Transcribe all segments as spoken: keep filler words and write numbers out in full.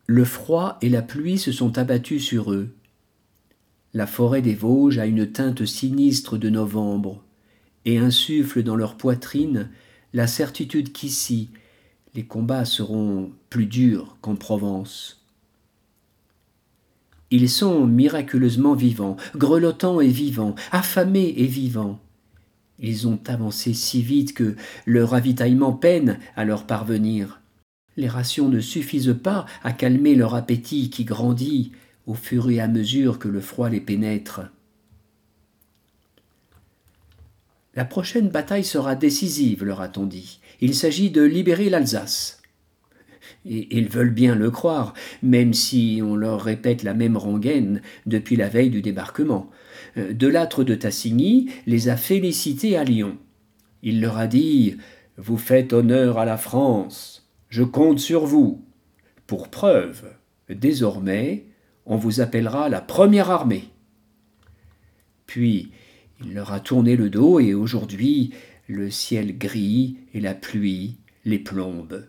Le froid et la pluie se sont abattus sur eux. La forêt des Vosges a une teinte sinistre de novembre et insuffle dans leur poitrine la certitude qu'ici, les combats seront plus durs qu'en Provence. Ils sont miraculeusement vivants, grelottants et vivants, affamés et vivants. Ils ont avancé si vite que le ravitaillement peine à leur parvenir. Les rations ne suffisent pas à calmer leur appétit qui grandit au fur et à mesure que le froid les pénètre. La prochaine bataille sera décisive, leur a-t-on dit. Il s'agit de libérer l'Alsace. Et ils veulent bien le croire, même si on leur répète la même rengaine depuis la veille du débarquement. Delattre de Tassigny les a félicités à Lyon. Il leur a dit « Vous faites honneur à la France, je compte sur vous. Pour preuve, désormais, on vous appellera la première armée. » Puis, il leur a tourné le dos et aujourd'hui, le ciel gris et la pluie les plombent.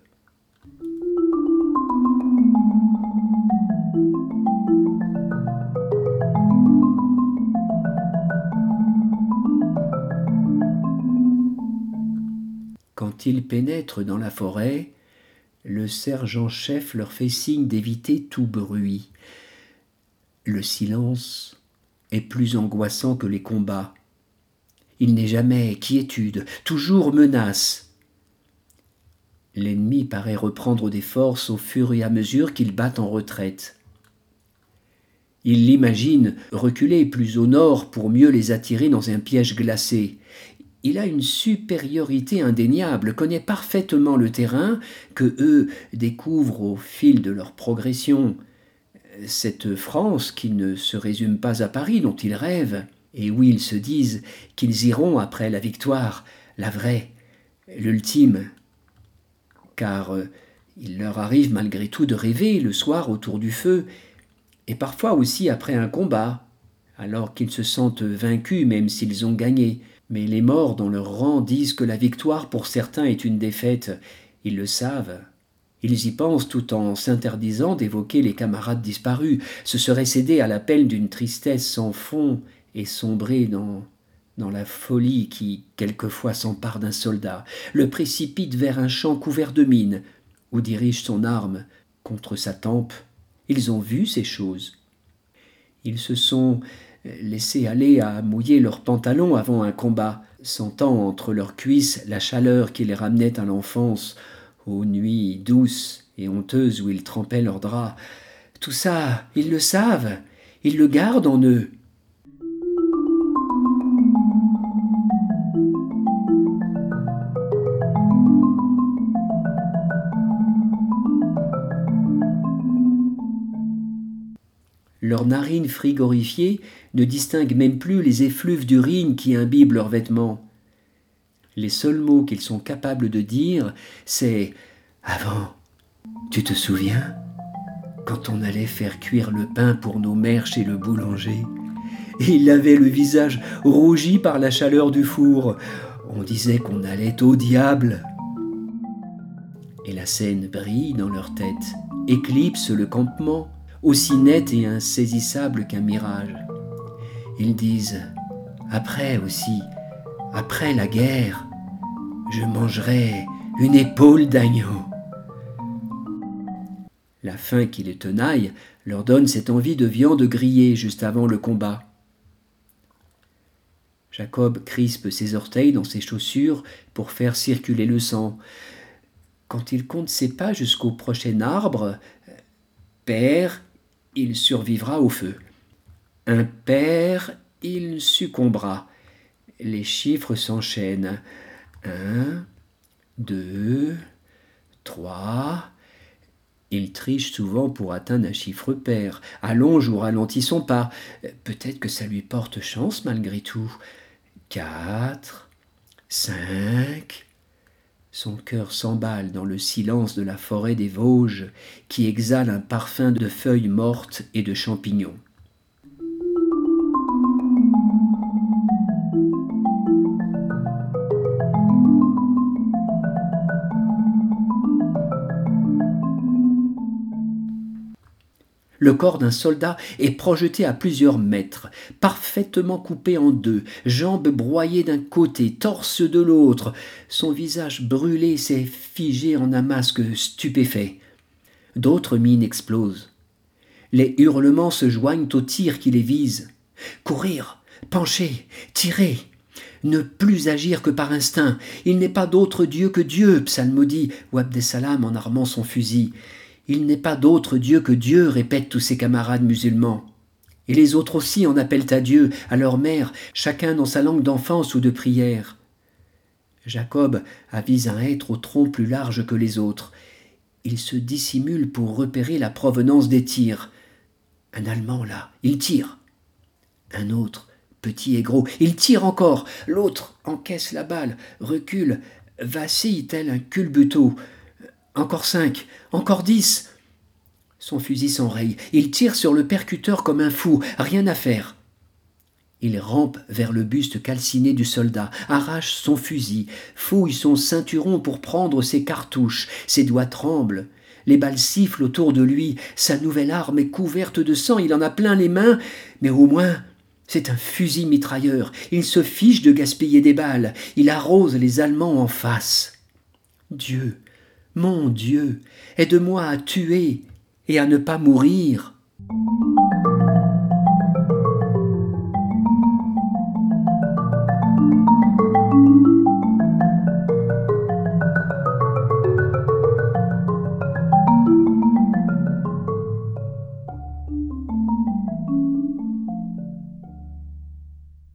Quand ils pénètrent dans la forêt, le sergent-chef leur fait signe d'éviter tout bruit. Le silence est plus angoissant que les combats. Il n'est jamais quiétude, toujours menace. L'ennemi paraît reprendre des forces au fur et à mesure qu'il bat en retraite. Il l'imagine reculer plus au nord pour mieux les attirer dans un piège glacé. Il a une supériorité indéniable, connaît parfaitement le terrain que eux découvrent au fil de leur progression. Cette France qui ne se résume pas à Paris dont ils rêvent, et où ils se disent qu'ils iront après la victoire, la vraie, l'ultime. Car euh, il leur arrive malgré tout de rêver le soir autour du feu, et parfois aussi après un combat, alors qu'ils se sentent vaincus même s'ils ont gagné. Mais les morts dans leur rang disent que la victoire pour certains est une défaite. Ils le savent. Ils y pensent tout en s'interdisant d'évoquer les camarades disparus. Ce serait céder à l'appel d'une tristesse sans fond et sombrer dans, dans la folie qui, quelquefois, s'empare d'un soldat, le précipite vers un champ couvert de mines, où dirige son arme contre sa tempe. Ils ont vu ces choses. Ils se sont laissés aller à mouiller leurs pantalons avant un combat, sentant entre leurs cuisses la chaleur qui les ramenait à l'enfance, aux nuits douces et honteuses où ils trempaient leurs draps. Tout ça, ils le savent, ils le gardent en eux. Leurs narines frigorifiées ne distinguent même plus les effluves d'urine qui imbibent leurs vêtements. Les seuls mots qu'ils sont capables de dire, c'est « Avant, tu te souviens, quand on allait faire cuire le pain pour nos mères chez le boulanger, et il avait le visage rougi par la chaleur du four, on disait qu'on allait au diable. » Et la scène brille dans leur tête, éclipse le campement, aussi net et insaisissable qu'un mirage. Ils disent « Après aussi, après la guerre, je mangerai une épaule d'agneau. » La faim qui les tenaille leur donne cette envie de viande grillée juste avant le combat. Jacob crispe ses orteils dans ses chaussures pour faire circuler le sang. Quand il compte ses pas jusqu'au prochain arbre, père, il survivra au feu. Impair, il succombera. Les chiffres s'enchaînent. Un, deux, trois. Il triche souvent pour atteindre un chiffre pair, allonge ou ralentit son pas. Peut-être que ça lui porte chance malgré tout. Quatre, cinq. Son cœur s'emballe dans le silence de la forêt des Vosges qui exhale un parfum de feuilles mortes et de champignons. Le corps d'un soldat est projeté à plusieurs mètres, parfaitement coupé en deux, jambes broyées d'un côté, torse de l'autre. Son visage brûlé s'est figé en un masque stupéfait. D'autres mines explosent. Les hurlements se joignent aux tirs qui les visent. Courir, pencher, tirer. Ne plus agir que par instinct. Il n'est pas d'autre Dieu que Dieu, psalmodie Ouabdessalam en armant son fusil. Il n'est pas d'autre Dieu que Dieu, répètent tous ses camarades musulmans. Et les autres aussi en appellent à Dieu, à leur mère, chacun dans sa langue d'enfance ou de prière. Jacob avise un hêtre au tronc plus large que les autres. Il se dissimule pour repérer la provenance des tirs. Un Allemand là, il tire. Un autre, petit et gros, il tire encore. L'autre encaisse la balle, recule, vacille tel un culbuto. Encore cinq, encore dix. Son fusil s'enraye. Il tire sur le percuteur comme un fou, rien à faire. Il rampe vers le buste calciné du soldat, arrache son fusil, fouille son ceinturon pour prendre ses cartouches. Ses doigts tremblent. Les balles sifflent autour de lui. Sa nouvelle arme est couverte de sang. Il en a plein les mains. Mais au moins, c'est un fusil mitrailleur. Il se fiche de gaspiller des balles. Il arrose les Allemands en face. Dieu, mon Dieu, aide-moi à tuer et à ne pas mourir.